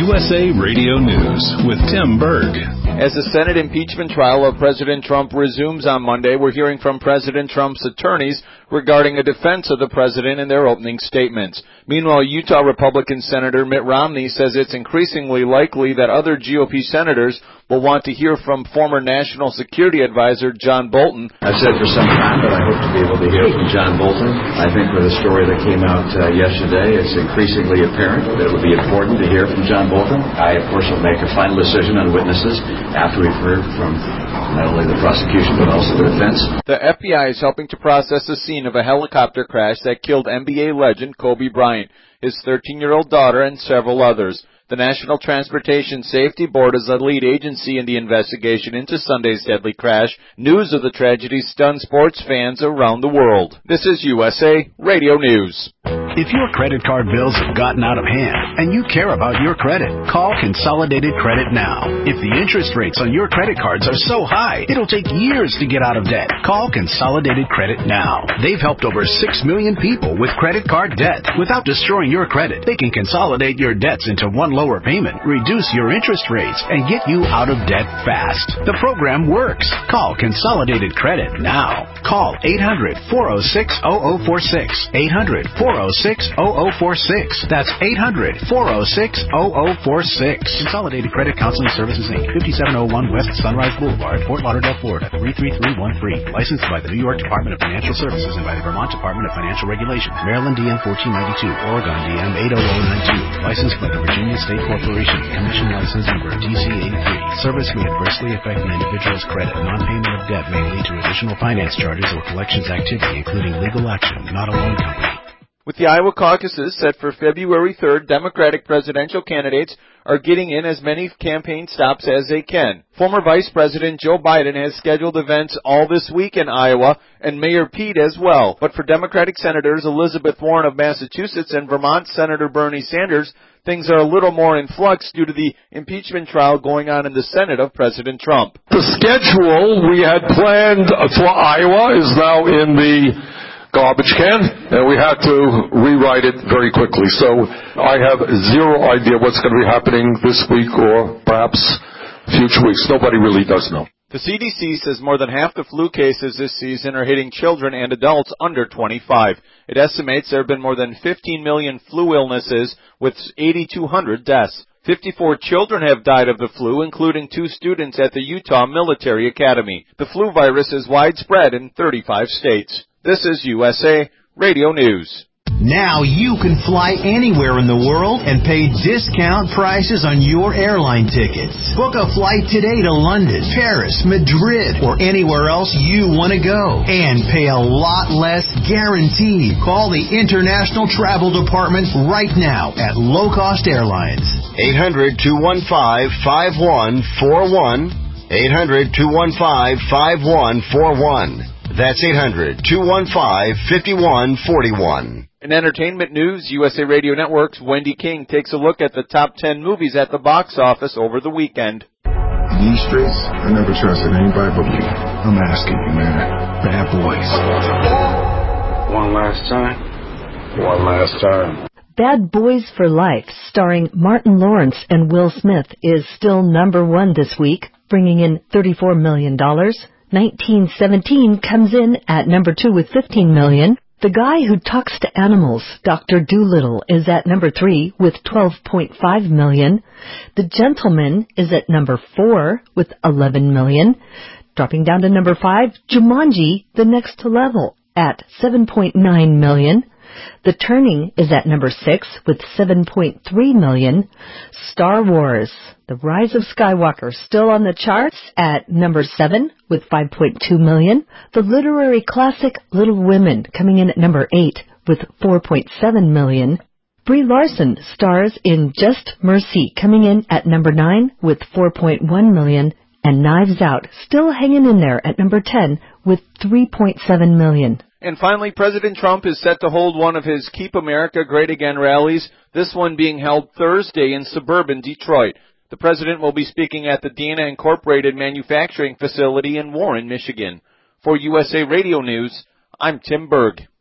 USA Radio News with Tim Berg. As the Senate impeachment trial of President Trump resumes on Monday, we're hearing from President Trump's attorneys regarding a defense of the president in their opening statements. Meanwhile, Utah Republican Senator Mitt Romney says it's increasingly likely that other GOP senators will want to hear from former National Security Advisor John Bolton. I've said for some time that I hope to be able to hear from John Bolton. I think with the story that came out yesterday, it's increasingly apparent that it will be important to hear from John Bolton. I, of course, will make a final decision on witnesses after we've heard from not only the prosecution but also the defense. The FBI is helping to process the scene of a helicopter crash that killed NBA legend Kobe Bryant, his 13-year-old daughter, and several others. The National Transportation Safety Board is the lead agency in the investigation into Sunday's deadly crash. News of the tragedy stunned sports fans around the world. This is USA Radio News. If your credit card bills have gotten out of hand and you care about your credit, call Consolidated Credit now. If the interest rates on your credit cards are so high, it'll take years to get out of debt. Call Consolidated Credit now. They've helped over 6 million people with credit card debt. Without destroying your credit, they can consolidate your debts into one lower payment, reduce your interest rates, and get you out of debt fast. The program works. Call Consolidated Credit now. Call 800-406-0046. 800-406-0046. That's 800-406-0046. Consolidated Credit Counseling Services, Inc., 5701 West Sunrise Boulevard, Fort Lauderdale, Florida, 33313. Licensed by the New York Department of Financial Services and by the Vermont Department of Financial Regulation. Maryland DM 1492, Oregon DM 80092. Licensed by the Virginia State Corporation. Commission license number DC83. Service may adversely affect the individual's credit. Non-payment of debt may lead to additional finance charges or collections activity, including legal action, not a loan company. With the Iowa caucuses set for February 3rd, Democratic presidential candidates are getting in as many campaign stops as they can. Former Vice President Joe Biden has scheduled events all this week in Iowa, and Mayor Pete as well. But for Democratic Senators Elizabeth Warren of Massachusetts and Vermont Senator Bernie Sanders, things are a little more in flux due to the impeachment trial going on in the Senate of President Trump. The schedule we had planned for Iowa is now in the garbage can, and we had to rewrite it very quickly. So I have zero idea what's going to be happening this week or perhaps future weeks. Nobody really does know. The CDC says more than half the flu cases this season are hitting children and adults under 25. It estimates there have been more than 15 million flu illnesses with 8,200 deaths. 54 children have died of the flu, including 2 students at the Utah Military Academy. The flu virus is widespread in 35 states. This is USA Radio News. Now you can fly anywhere in the world and pay discount prices on your airline tickets. Book a flight today to London, Paris, Madrid, or anywhere else you want to go. And pay a lot less guaranteed. Call the International Travel Department right now at Low Cost Airlines. 800-215-5141. 800-215-5141. That's 800-215-5141. In entertainment news, USA Radio Network's Wendy King takes a look at the top 10 movies at the box office over the weekend. In these streets, I never trusted anybody but you. I'm asking you, man. Bad boys. One last time. One last time. Bad Boys for Life, starring Martin Lawrence and Will Smith, is still number 1 this week, bringing in $34 million. 1917 comes in at number 2 with $15 million. The Guy Who Talks to Animals, Dr. Dolittle, is at number 3 with $12.5 million. The Gentleman is at number 4 with $11 million. Dropping down to number 5, Jumanji, The Next Level, at $7.9 million. The Turning is at number 6 with $7.3 million. Star Wars, The Rise of Skywalker, still on the charts at number 7 with $5.2 million. The literary classic Little Women coming in at number 8 with $4.7 million. Brie Larson stars in Just Mercy coming in at number 9 with $4.1 million. And Knives Out still hanging in there at number 10 with $3.7 million. And finally, President Trump is set to hold one of his Keep America Great Again rallies, this one being held Thursday in suburban Detroit. The president will be speaking at the Dana Incorporated manufacturing facility in Warren, Michigan. For USA Radio News, I'm Tim Berg.